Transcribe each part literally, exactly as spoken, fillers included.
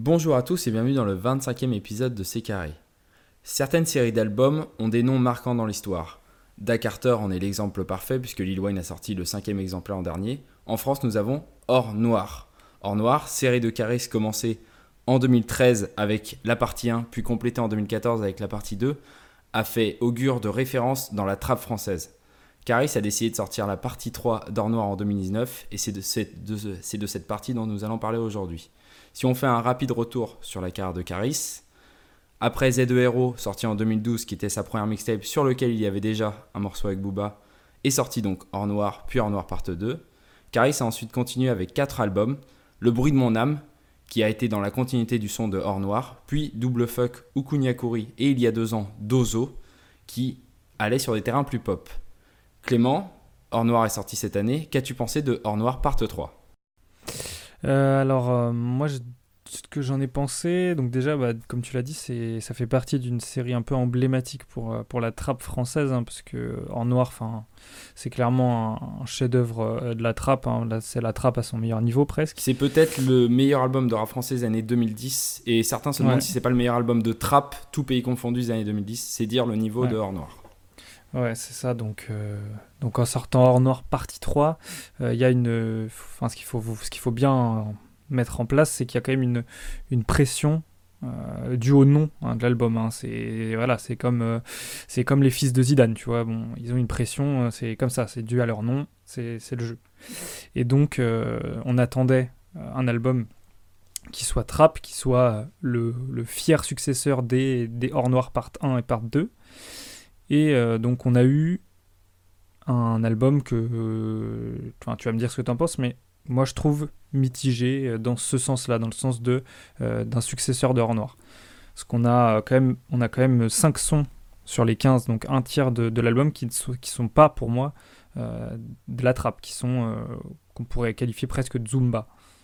Bonjour à tous et bienvenue dans le vingt-cinquième épisode de C'est Carré. Certaines séries d'albums ont des noms marquants dans l'histoire. Da Carter en est l'exemple parfait puisque Lil Wayne a sorti le cinquième exemplaire l'an dernier. En France, nous avons Or Noir. Or Noir, série de Caris commencée en deux mille treize avec la partie un, puis complétée en deux mille quatorze avec la partie deux, a fait augure de référence dans la trappe française. Caris a décidé de sortir la partie trois d'Or Noir en deux mille dix-neuf et c'est de cette, de, c'est de cette partie dont nous allons parler aujourd'hui. Si on fait un rapide retour sur la carrière de Caris, après Z E R O, sorti en deux mille douze, qui était sa première mixtape sur lequel il y avait déjà un morceau avec Booba, est sorti donc Or Noir, puis Or Noir part deux. Caris a ensuite continué avec quatre albums, Le bruit de mon âme, qui a été dans la continuité du son de Or Noir, puis Double Fuck, Ukunyakuri et il y a deux ans Dozo, qui allait sur des terrains plus pop. Clément, Or Noir est sorti cette année, qu'as-tu pensé de Or Noir part trois ? Euh, alors, euh, moi, je- ce que j'en ai pensé, donc déjà, bah, comme tu l'as dit, c'est, ça fait partie d'une série un peu emblématique pour, euh, pour la trappe française, hein, parce que Or Noir, 'fin, c'est clairement un, un chef-d'œuvre euh, de la trappe, hein. Là, c'est la trappe à son meilleur niveau presque. C'est peut-être le meilleur album de rap français des années deux mille dix, et certains se demandent Ouais. si c'est pas le meilleur album de trap, tout pays confondu des années deux mille dix, c'est dire le niveau Ouais. de Or Noir. Ouais, c'est ça. Donc, euh, donc en sortant Hors Noir partie trois, euh, il y a une. Enfin, ce qu'il faut, ce qu'il faut bien mettre en place, c'est qu'il y a quand même une, une pression euh, due au nom, hein, de l'album, hein. C'est, voilà, c'est, comme, euh, c'est comme les fils de Zidane, tu vois. Bon, ils ont une pression, euh, c'est comme ça, c'est dû à leur nom, c'est, c'est le jeu. Et donc, euh, on attendait euh, un album qui soit trap, qui soit le, le fier successeur des, des Hors Noir part un et part deux. Et euh, donc on a eu un album que, euh, enfin, tu vas me dire ce que tu en penses, mais moi je trouve mitigé euh, dans ce sens-là, dans le sens de, euh, d'un successeur de Hors Noir. Parce qu'on a euh, quand même, on a quand même cinq sons sur les quinze, donc un tiers de, de l'album qui ne sont, qui sont pas pour moi euh, de la trappe, qui sont, euh, qu'on pourrait qualifier presque de Zumba.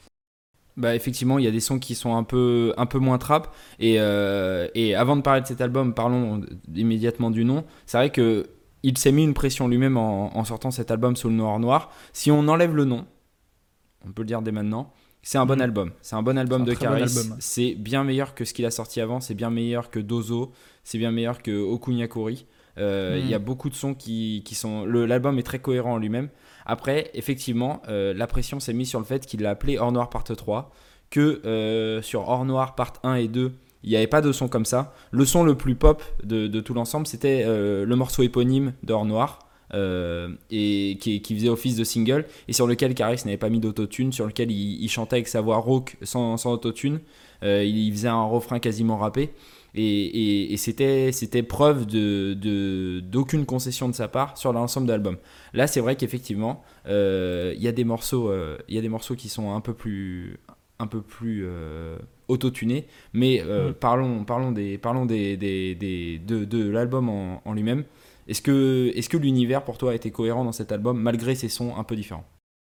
Bah effectivement, il y a des sons qui sont un peu, un peu moins trap, et, euh, et avant de parler de cet album, parlons immédiatement du nom. C'est vrai que il s'est mis une pression lui-même en, en sortant cet album sous le nom Or Noir. Si on enlève le nom, on peut le dire dès maintenant, c'est un bon Mhm. album. C'est un bon album C'est un de très bon Caris. album. C'est bien meilleur que ce qu'il a sorti avant. C'est bien meilleur que Dozo. C'est bien meilleur que Okunyakuri. Euh, Il Mhm. y a beaucoup de sons qui, qui sont... Le, l'album est très cohérent en lui-même. Après, effectivement, euh, la pression s'est mise sur le fait qu'il l'a appelé Or Noir part trois. Que euh, sur Or Noir part un et deux, il n'y avait pas de son comme ça. Le son le plus pop de, de tout l'ensemble, c'était euh, le morceau éponyme d'Or Noir. Euh, et qui, qui faisait office de single et sur lequel Caris n'avait pas mis d'autotune, sur lequel il, il chantait avec sa voix rauque sans, sans autotune. Euh, il, il faisait un refrain quasiment rappé et, et, et c'était, c'était preuve de, de, d'aucune concession de sa part sur l'ensemble de l'album. Là c'est vrai qu'effectivement il euh, y a des morceaux euh, il y a des morceaux qui sont un peu plus un peu plus euh, autotunés, mais euh, Mhm. parlons, parlons, des, parlons des, des, des, de, de l'album en, en lui-même. Est-ce que, est-ce que l'univers pour toi a été cohérent dans cet album malgré ses sons un peu différents ?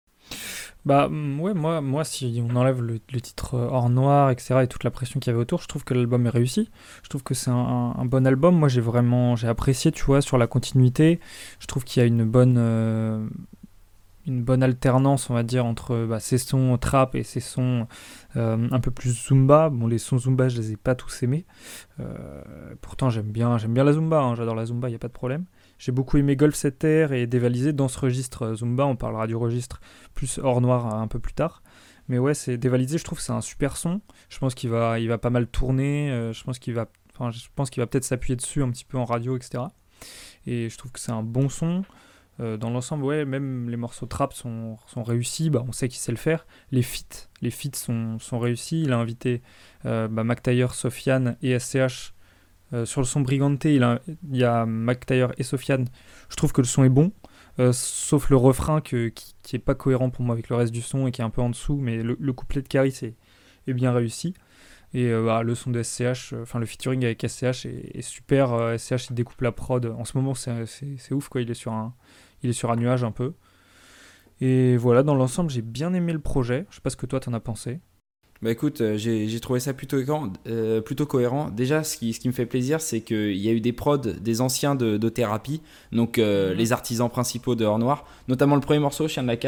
Bah mm, ouais, moi, moi si on enlève le, le titre euh, Hors Noir, et cetera, et toute la pression qu'il y avait autour, je trouve que l'album est réussi. Je trouve que c'est un, un- un bon album. Moi, j'ai vraiment, j'ai apprécié, tu vois, sur la continuité. Je trouve qu'il y a une bonne, euh, une bonne alternance, on va dire, entre bah, ces sons trap et ces sons euh, un peu plus zumba. Bon, les sons zumba, je les ai pas tous aimés. Euh, pourtant, j'aime bien, j'aime bien la zumba, hein, j'adore la zumba, il y a pas de problème. J'ai beaucoup aimé Golf Setter et Dévalisé dans ce registre euh, zumba. On parlera du registre plus Hors Noir euh, un peu plus tard. Mais ouais, c'est Dévalisé, je trouve que c'est un super son. Je pense qu'il va, il va pas mal tourner. euh, je pense qu'il va, enfin, je pense qu'il va peut-être s'appuyer dessus un petit peu en radio, et cetera. Et je trouve que c'est un bon son. Euh, dans l'ensemble, ouais, même les morceaux trap sont, sont réussis. Bah, on sait qu'il sait le faire. Les feats, les feats sont, sont réussis. Il a invité euh, bah, Mac Taylor, Sofiane et S C H. Euh, sur le son Brigante, il, a- il y a Mac Taylor et Sofiane. Je trouve que le son est bon, euh, sauf le refrain que- qui, qui est pas cohérent pour moi avec le reste du son et qui est un peu en dessous. Mais le, le couplet de Caris est, est bien réussi. Et euh, bah, le son de S C H, euh, enfin le featuring avec S C H est, est super. euh, S C H il découpe la prod. En ce moment, c'est, c'est, c'est ouf quoi. Il est sur un, il est sur un nuage un peu. Et voilà, dans l'ensemble, j'ai bien aimé le projet. Je sais pas ce que toi t'en as pensé. Bah écoute, euh, j'ai, j'ai trouvé ça plutôt, cohérent- euh, plutôt cohérent. Déjà, ce qui, ce qui me fait plaisir, c'est qu'il y a eu des prods des anciens de, de Thérapie, donc euh, Mhm. les artisans principaux de Hors Noir, notamment le premier morceau, Chien de la Casse.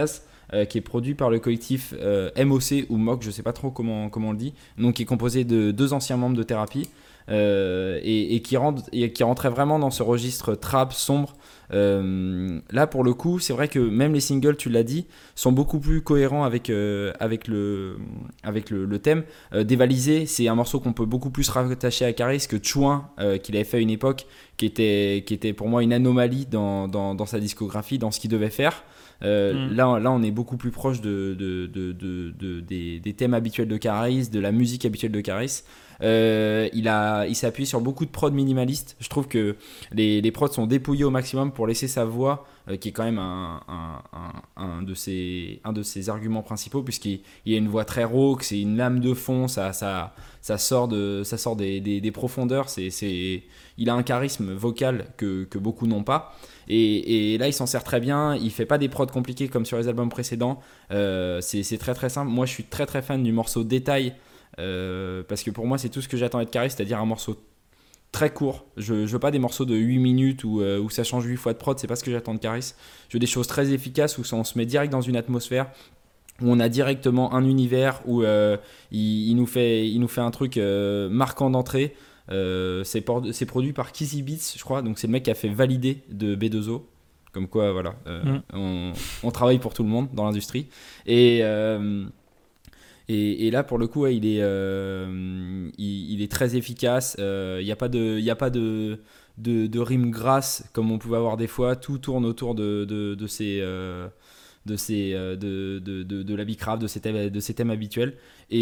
euh, qui est produit par le collectif euh, M O C ou M O C, je sais pas trop comment, comment on le dit, donc qui est composé de deux anciens membres de Thérapie euh, et, et, qui rend, et qui rentrait vraiment dans ce registre trap sombre. Euh, là pour le coup c'est vrai que même les singles, tu l'as dit, sont beaucoup plus cohérents avec, euh, avec, le, avec le, le thème. euh, Dévalisé, c'est un morceau qu'on peut beaucoup plus rattacher à Caris que Chouin, euh, qu'il avait fait à une époque, qui était, qui était pour moi une anomalie dans, dans, dans sa discographie, dans ce qu'il devait faire. Euh, mm. là, là on est beaucoup plus proche de, de, de, de, de, des, des thèmes habituels de Caris, de la musique habituelle de Caris. Euh, il, a, il s'est appuyé sur beaucoup de prods minimalistes. Je trouve que les, les prods sont dépouillés au maximum pour laisser sa voix, euh, qui est quand même un, un, un, un, de ses, un de ses arguments principaux, puisqu'il il a une voix très rauque, c'est une lame de fond, ça, ça, ça sort, de, ça sort des, des, des profondeurs. C'est, c'est, il a un charisme vocal que, que beaucoup n'ont pas. Et, et là, il s'en sert très bien. Il fait pas des prods compliqués comme sur les albums précédents. Euh, c'est, c'est très très simple. Moi, je suis très très fan du morceau Détail. Euh, parce que pour moi c'est tout ce que j'attendais de Caris, c'est-à-dire un morceau très court. Je, je veux pas des morceaux de huit minutes où, euh, où ça change huit fois de prod, c'est pas ce que j'attends de Caris. Je veux des choses très efficaces où on se met direct dans une atmosphère, où on a directement un univers, où euh, il, il, nous fait, il nous fait un truc euh, marquant d'entrée. Euh, c'est, por- c'est produit par Kizzy Beats, je crois, donc c'est le mec qui a fait Valider de B deux O. Comme quoi voilà, euh, mm. on, on travaille pour tout le monde dans l'industrie. Et euh, Et, et là, pour le coup, ouais, il, est, euh, il, il est très efficace. Il euh, n'y a pas de, y a pas de, de, de rime grasse comme on pouvait avoir des fois. Tout tourne autour de, de, de, ces, euh, de, ces, de, de, de, de la bicrave, de ces thèmes, de ces thèmes habituels. Et,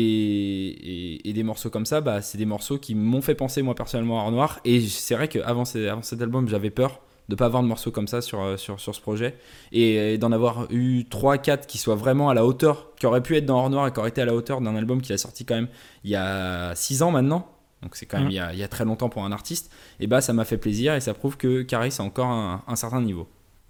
et, et des morceaux comme ça, bah, c'est des morceaux qui m'ont fait penser, moi, personnellement, à Art Noir. Et c'est vrai qu'avant avant cet album, j'avais peur de ne pas avoir de morceaux comme ça sur, sur, sur ce projet, et, et d'en avoir eu trois quatre qui soient vraiment à la hauteur, qui auraient pu être dans Art Noir et qui auraient été à la hauteur d'un album qu'il a sorti quand même il y a six ans maintenant, donc c'est quand même mmh. il, y a, il y a très longtemps pour un artiste. Et bah ça m'a fait plaisir et ça prouve que Caris a encore un, un certain niveau.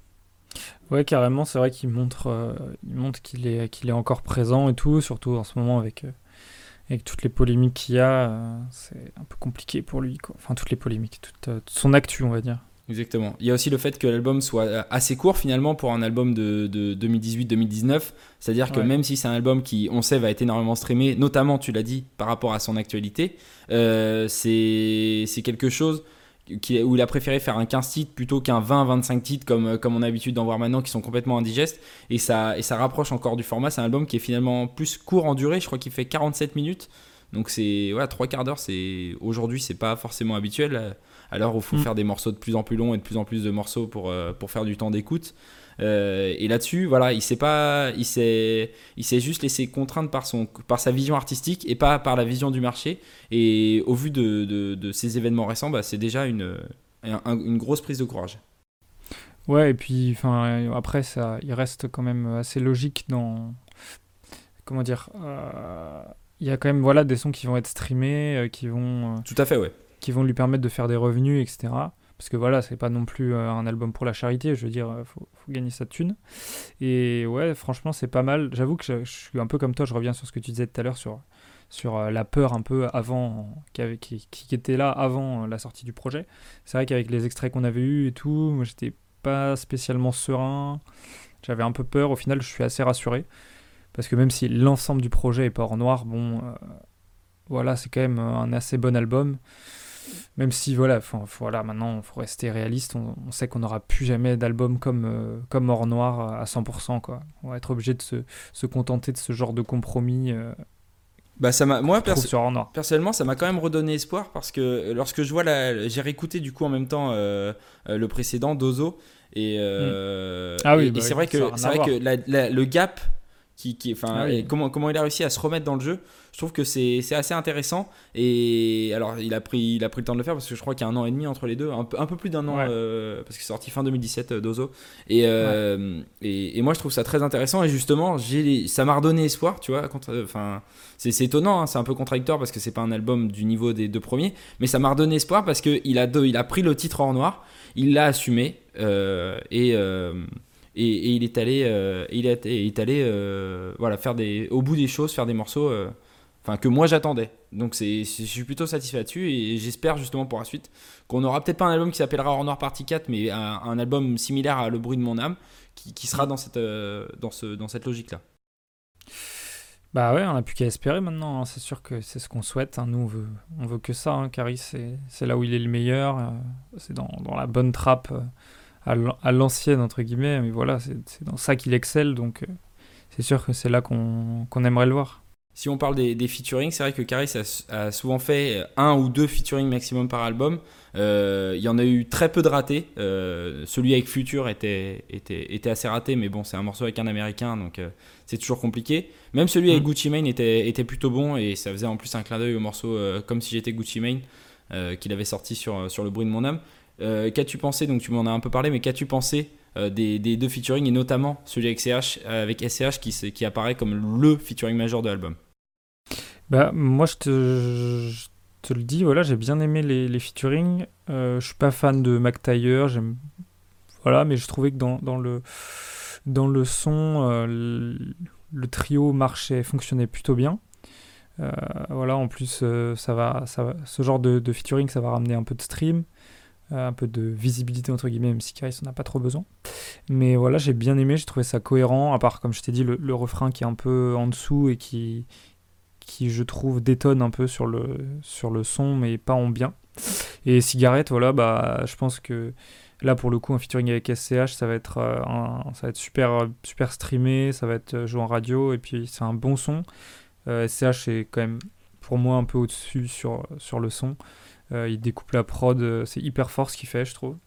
Ouais, carrément, c'est vrai qu'il montre, euh, il montre qu'il est, qu'il est encore présent et tout, surtout en ce moment avec, euh, avec toutes les polémiques qu'il y a, euh, c'est un peu compliqué pour lui, quoi. Enfin toutes les polémiques, toute, euh, toute son actu, on va dire. Exactement. Il y a aussi le fait que l'album soit assez court finalement pour un album de, de deux mille dix-huit deux mille dix-neuf. C'est-à-dire que ouais. même si c'est un album qui, on sait, va être énormément streamé, notamment, tu l'as dit, par rapport à son actualité, euh, c'est, c'est quelque chose qui, où il a préféré faire un quinze titres plutôt qu'un vingt vingt-cinq titres comme, comme on a l'habitude d'en voir maintenant, qui sont complètement indigestes. Et ça, et ça rapproche encore du format. C'est un album qui est finalement plus court en durée. Je crois qu'il fait quarante-sept minutes. Donc c'est ouais, trois quarts d'heure. C'est, aujourd'hui, c'est pas forcément habituel. À l'heure où il faut mmh. faire des morceaux de plus en plus longs et de plus en plus de morceaux pour, euh, pour faire du temps d'écoute. Euh, et là-dessus, voilà, il s'est pas, il s'est, il s'est juste laissé contraindre par, son, par sa vision artistique et pas par la vision du marché. Et au vu de, de, de ces événements récents, bah, c'est déjà une, un, une grosse prise de courage. Ouais, et puis après, ça, il reste quand même assez logique dans... Comment dire euh, il y a quand même voilà, des sons qui vont être streamés, euh, qui vont... Euh... Tout à fait, ouais. qui vont lui permettre de faire des revenus, et cetera. Parce que voilà, c'est pas non plus euh, un album pour la charité, je veux dire, il faut, faut gagner sa thune. Et ouais, franchement, c'est pas mal. J'avoue que je, je suis un peu comme toi, je reviens sur ce que tu disais tout à l'heure, sur, sur euh, la peur un peu avant, qui, avait, qui, qui était là avant euh, la sortie du projet. C'est vrai qu'avec les extraits qu'on avait eus et tout, moi j'étais pas spécialement serein, j'avais un peu peur. Au final, je suis assez rassuré. Parce que même si l'ensemble du projet est pas en noir, bon, euh, voilà, c'est quand même un assez bon album. Même si voilà, faut, faut, voilà maintenant il faut rester réaliste, on, on sait qu'on n'aura plus jamais d'album comme, euh, comme Art Noir à cent pour cent, quoi. On va être obligé de se, se contenter de ce genre de compromis. Euh, bah ça m'a, moi perso- sur Art Noir. personnellement ça m'a quand même redonné espoir, parce que lorsque je vois la, j'ai réécouté du coup en même temps euh, euh, le précédent Dozo et, euh, ah oui, et, bah et c'est oui, vrai que, c'est vrai que la, la, le gap Qui, qui, ah oui. et comment, comment il a réussi à se remettre dans le jeu, je trouve que c'est, c'est assez intéressant. Et alors il a, pris, il a pris le temps de le faire, parce que je crois qu'il y a un an et demi entre les deux, un peu, un peu plus d'un an, ouais. euh, parce que c'est sorti fin deux mille dix-sept, euh, Dozo. Et, euh, ouais. et, et moi je trouve ça très intéressant, et justement j'ai, ça m'a redonné espoir, tu vois. Enfin, c'est, c'est étonnant, hein, c'est un peu contradictoire parce que c'est pas un album du niveau des deux premiers, mais ça m'a redonné espoir parce qu'il a, il a pris le titre Art Noir, il l'a assumé, euh, et... Euh, Et, et il est allé, euh, il est, il est allé euh, voilà, faire des, au bout des choses, faire des morceaux euh, enfin que moi j'attendais. Donc c'est, c'est- je suis plutôt satisfait là-dessus et j'espère justement pour la suite qu'on aura peut-être pas un album qui s'appellera Or Noir Partie quatre, mais un, un album similaire à Le Bruit de mon âme qui, qui sera dans cette, euh, dans ce, dans cette logique-là. Bah ouais, on n'a plus qu'à espérer maintenant, hein. C'est sûr que c'est ce qu'on souhaite, hein. Nous, on veut, on veut que ça, hein. Caris, c'est, c'est là où il est le meilleur. euh, c'est dans, dans la bonne trappe, euh, à l'an- à l'ancienne, entre guillemets. Mais voilà, c'est, c'est dans ça qu'il excelle. Donc, euh, c'est sûr que c'est là qu'on, qu'on aimerait le voir. Si on parle des, des featuring, c'est vrai que Caris a, a souvent fait un ou deux featuring maximum par album. Euh, Il y en a eu très peu de ratés. Euh, celui avec Future était, était, était assez raté, mais bon, c'est un morceau avec un américain, donc euh, c'est toujours compliqué. Même celui avec Mm. Gucci Mane était, était plutôt bon et ça faisait en plus un clin d'œil au morceau euh, Comme si j'étais Gucci Mane euh, qu'il avait sorti sur, sur Le Bruit de mon âme. Euh, qu'as-tu pensé, donc tu m'en as un peu parlé, mais qu'as-tu pensé euh, des, des deux featuring et notamment celui avec, C H, euh, avec S C H qui, se- qui apparaît comme le featuring majeur de l'album? Bah, moi, je te, je te le dis, voilà, j'ai bien aimé les, les featuring. Euh, je suis pas fan de Mac Taylor, j'aime, voilà, mais je trouvais que dans, dans le, dans le son, euh, le, le trio marchait, fonctionnait plutôt bien. Euh, voilà, en plus, euh, ça va, ça va, ce genre de, de featuring, ça va ramener un peu de stream, euh, un peu de visibilité, entre guillemets, même si Caris, on n'a pas trop besoin. Mais voilà, j'ai bien aimé, j'ai trouvé ça cohérent, à part, comme je t'ai dit, le, le refrain qui est un peu en dessous et qui, qui je trouve, détonne un peu sur le, sur le son, mais pas en bien. Et Cigarette, voilà, bah, je pense que là, pour le coup, un featuring avec S C H, ça va être, euh, un- ça va être super, super streamé, ça va être euh, joué en radio, et puis c'est un bon son. Euh, S C H est quand même, pour moi, un peu au-dessus sur, sur le son. Euh, il découpe la prod, euh, c'est hyper fort ce qu'il fait, je trouve.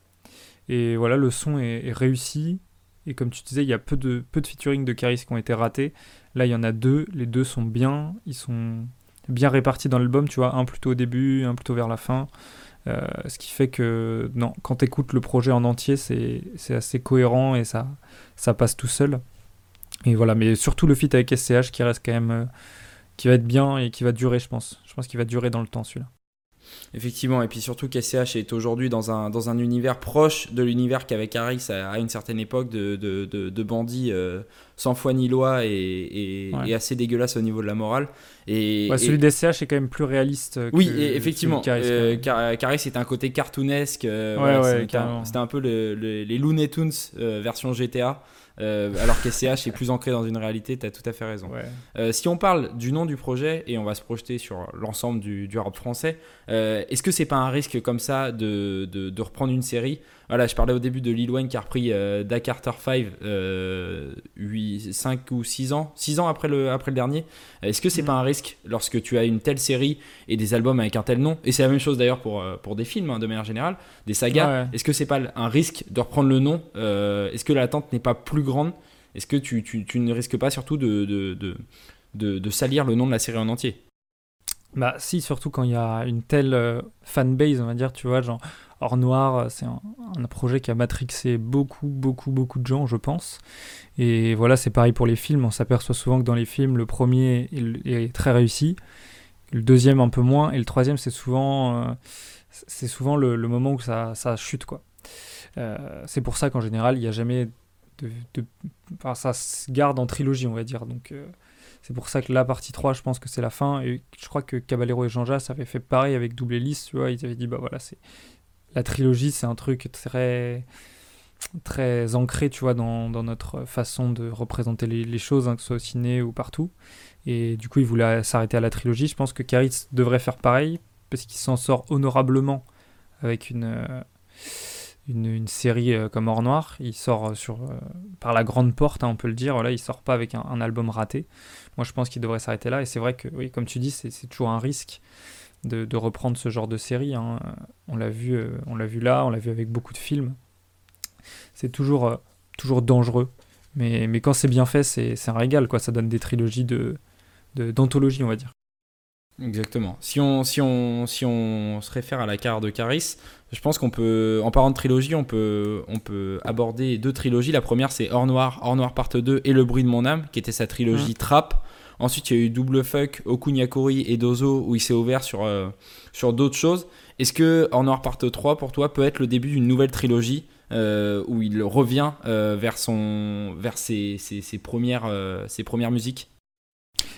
Et voilà, le son est, est réussi. Et comme tu disais, il y a peu de, peu de featuring de Caris qui ont été ratés. Là, il y en a deux. Les deux sont bien. Ils sont bien répartis dans l'album, tu vois. Un plutôt au début, un plutôt vers la fin. Euh, ce qui fait que, non, quand tu écoutes le projet en entier, c'est, c'est assez cohérent et ça, ça passe tout seul. Et voilà, mais surtout le feat avec S C H qui reste quand même, euh, qui va être bien et qui va durer, je pense. Je pense qu'il va durer dans le temps, celui-là. Effectivement, et puis surtout qu'S C H est aujourd'hui dans un, dans un univers proche de l'univers qu'avait Caris à, à une certaine époque de, de, de, de bandits euh, sans foi ni loi et, et, Ouais. et assez dégueulasse au niveau de la morale. Et, Ouais, celui et- d'S C H est quand même plus réaliste que oui, celui et de effectivement, Caris, quand euh, même. Car- Caris c'était un côté cartoonesque, euh, Ouais, voilà, ouais, c'était, un, carrément. c'était un peu le- le- les Looney Tunes euh, version G T A. Euh, alors qu'S C H est plus ancré dans une réalité, tu as tout à fait raison. Ouais. Euh, si on parle du nom du projet et on va se projeter sur l'ensemble du, du rap français, euh, est-ce que c'est pas un risque comme ça de, de, de reprendre une série? Voilà, je parlais au début de Lil Wayne qui a repris euh, Da Carter cinq euh, cinq ou six ans, six ans après le, après le dernier. Est-ce que c'est Mm. pas un risque lorsque tu as une telle série et des albums avec un tel nom? Et c'est la même chose d'ailleurs pour, euh, pour des films hein, de manière générale, des sagas. Ouais. Est-ce que c'est pas un risque de reprendre le nom? Euh, Est-ce que l'attente n'est pas plus grande? Est-ce que tu, tu, tu ne risques pas surtout de, de, de, de, de salir le nom de la série en entier? Bah si, surtout quand il y a une telle euh, fanbase, on va dire, tu vois, genre Or Noir, euh, c'est un, un projet qui a matrixé beaucoup, beaucoup, beaucoup de gens, je pense. Et voilà, c'est pareil pour les films, on s'aperçoit souvent que dans les films, le premier est, est très réussi, le deuxième un peu moins, et le troisième, c'est souvent, euh, c'est souvent le, le moment où ça, ça chute, quoi. Euh, c'est pour ça qu'en général, il n'y a jamais de, de- enfin, ça se garde en trilogie, on va dire. Donc, euh, c'est pour ça que la partie trois, je pense que c'est la fin. Et je crois que Caballero et Jean Jass avaient fait pareil avec Double Hélice, tu vois. Ils avaient dit, bah voilà, c'est la trilogie, c'est un truc très, très ancré, tu vois, dans, dans notre façon de représenter les, les choses, hein, que ce soit au ciné ou partout. Et du coup, ils voulaient s'arrêter à la trilogie. Je pense que Caris devrait faire pareil, parce qu'il s'en sort honorablement avec une... euh, une, une série euh, comme Or Noir. Il sort euh, sur, euh, par la grande porte, hein, on peut le dire. Voilà, il sort pas avec un, un album raté. Moi, je pense qu'il devrait s'arrêter là. Et c'est vrai que, oui, comme tu dis, c'est, c'est toujours un risque de, de reprendre ce genre de série, hein. On l'a vu, euh, on l'a vu là, on l'a vu avec beaucoup de films. C'est toujours, euh, toujours dangereux. Mais, mais quand c'est bien fait, c'est, c'est un régal, quoi. Ça donne des trilogies de, de, d'anthologie, on va dire. Exactement. Si on, si, on, si on se réfère à la carrière de Caris, je pense qu'on peut, en parlant de trilogie, on peut, on peut aborder deux trilogies. La première, c'est Or Noir, Or Noir Part deux et Le Bruit de mon âme, qui était sa trilogie Mmh. trap. Ensuite, il y a eu Double Fuck, Okunyakuri et Dozo, où il s'est ouvert sur, euh, sur d'autres choses. Est-ce que Or Noir Part trois, pour toi, peut être le début d'une nouvelle trilogie euh, où il revient euh, vers, son, vers ses, ses, ses premières, euh, ses premières musiques?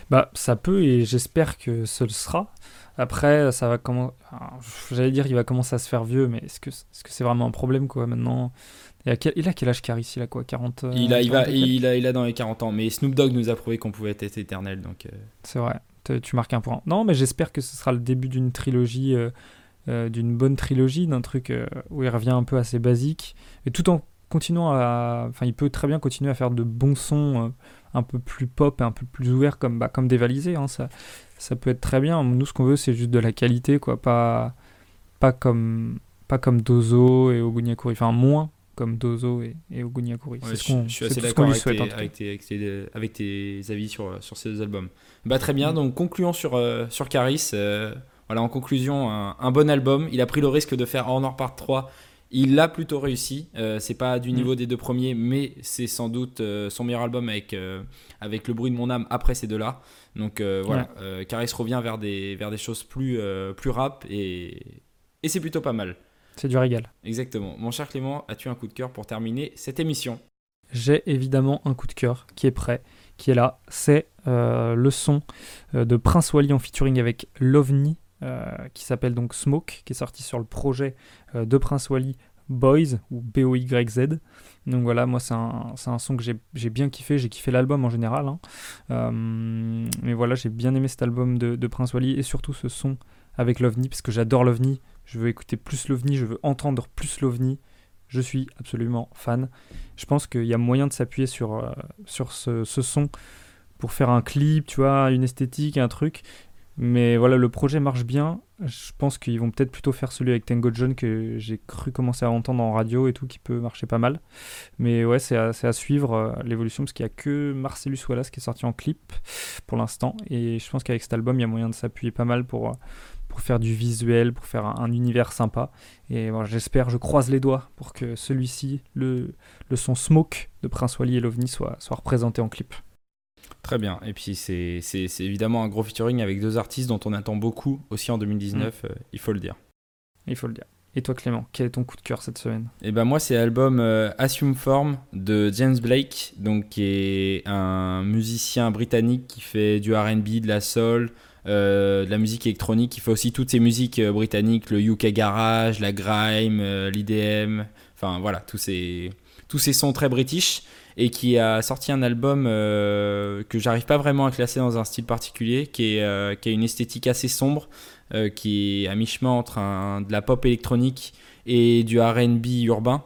Bah, ça peut et j'espère que ce le sera. Après, ça va comment. Enfin, j'allais dire, il va commencer à se faire vieux, mais est-ce que est-ce que c'est vraiment un problème, quoi, maintenant? Il a quel, il a quel âge Caris? Il a quoi? quarante, Il euh, a, il va, quarante et il quelques. a, il a dans les quarante ans, mais Snoop Dogg nous a prouvé qu'on pouvait être éternel, donc euh, C'est vrai. Te- Tu marques un point. Non, mais j'espère que ce sera le début d'une trilogie, euh, euh, d'une bonne trilogie, d'un truc euh, où il revient un peu à ses basiques, et tout en continuant à. Enfin, il peut très bien continuer à faire de bons sons euh, un peu plus pop et un peu plus ouverts, comme, bah, comme Dévalisé, hein, ça, ça peut être très bien. Nous, ce qu'on veut, c'est juste de la qualité, quoi, pas, pas comme, pas comme Dozo et Ogunyakuri, enfin, moins comme Dozo et, et Ogunyakuri. ouais, C'est ce je, qu'on, je suis c'est assez tout ce qu'on d'accord lui avec souhaite, en tes, tout cas. avec tes, avec tes, avec tes avis sur, sur ces deux albums. Bah, très bien, Mm. donc concluons sur, euh, sur Caris. euh, voilà, en conclusion, un, un bon album. Il a pris le risque de faire Honor Part trois. Il l'a plutôt réussi. Euh, c'est pas du Mm. niveau des deux premiers, mais c'est sans doute euh, son meilleur album avec, euh, avec Le bruit de mon âme après ces deux-là. Donc euh, Ouais. voilà, euh, Caris revient vers des, vers des choses plus, euh, plus rap et, et c'est plutôt pas mal. C'est du régal. Exactement. Mon cher Clément, as-tu un coup de cœur pour terminer cette émission? J'ai évidemment un coup de cœur qui est prêt, qui est là. C'est euh, le son euh, de Prince Wally en featuring avec Lovni, euh, qui s'appelle donc Smoke, qui est sorti sur le projet euh, de Prince Wally Boys, ou B O Y Z. Donc voilà, moi c'est un, c'est un son que j'ai, j'ai bien kiffé, j'ai kiffé l'album en général. Hein. Euh, mais voilà, j'ai bien aimé cet album de, de Prince Wally, et surtout ce son avec Lovni, parce que j'adore Lovni. Je veux écouter plus Lovni, je veux entendre plus Lovni. Je suis absolument fan. Je pense qu'il y a moyen de s'appuyer sur, euh, sur ce, ce son pour faire un clip, tu vois, une esthétique, un truc. Mais voilà, le projet marche bien. Je pense qu'ils vont peut-être plutôt faire celui avec Tango John que j'ai cru commencer à entendre en radio et tout, qui peut marcher pas mal. Mais ouais, c'est à, c'est à suivre euh, l'évolution, parce qu'il n'y a que Marcellus Wallace qui est sorti en clip pour l'instant. Et je pense qu'avec cet album, il y a moyen de s'appuyer pas mal pour, euh, pour faire du visuel, pour faire un, un univers sympa. Et voilà, j'espère, je croise les doigts pour que celui-ci, le, le son Smoke de Prince Wally et Lovni, soit, soit représenté en clip. Très bien. Et puis c'est, c'est, c'est évidemment un gros featuring avec deux artistes dont on attend beaucoup aussi en deux mille dix-neuf, Mm. euh, il faut le dire. Il faut le dire. Et toi Clément, quel est ton coup de cœur cette semaine? Et ben moi c'est l'album euh, Assume Form de James Blake, donc qui est un musicien britannique qui fait du R and B, de la soul, euh, de la musique électronique, qui fait aussi toutes ces musiques euh, britanniques, le U K garage, la grime, euh, l'E D M, enfin voilà, tous ces, tous ces sons très british, et qui a sorti un album euh, que j'arrive pas vraiment à classer dans un style particulier, qui, est, euh, qui a une esthétique assez sombre, euh, qui est à mi-chemin entre un, de la pop électronique et du R and B urbain.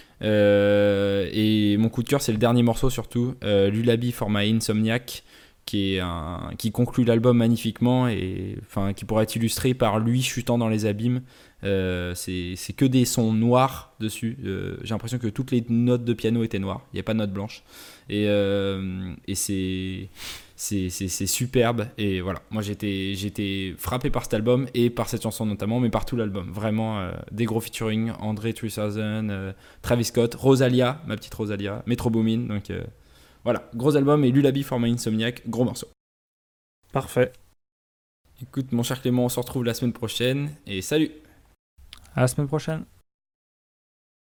Euh, et mon coup de cœur, c'est le dernier morceau surtout, euh, Lullaby for My Insomniac, qui, est un, qui conclut l'album magnifiquement et enfin, qui pourrait être illustré par lui chutant dans les abîmes. Euh, c'est, c'est que des sons noirs dessus. Euh, j'ai l'impression que toutes les notes de piano étaient noires. Il n'y a pas de notes blanches. Et, euh, et c'est, c'est, c'est, c'est superbe. Et voilà, moi j'étais, j'étais frappé par cet album et par cette chanson notamment, mais par tout l'album. Vraiment euh, des gros featuring. André trois mille, euh, Travis Scott, Rosalia, ma petite Rosalia, Metro Boomin. Donc euh, voilà, gros album et Lullaby for My Insomniac, gros morceau. Parfait. Écoute, mon cher Clément, on se retrouve la semaine prochaine et salut! À la semaine prochaine.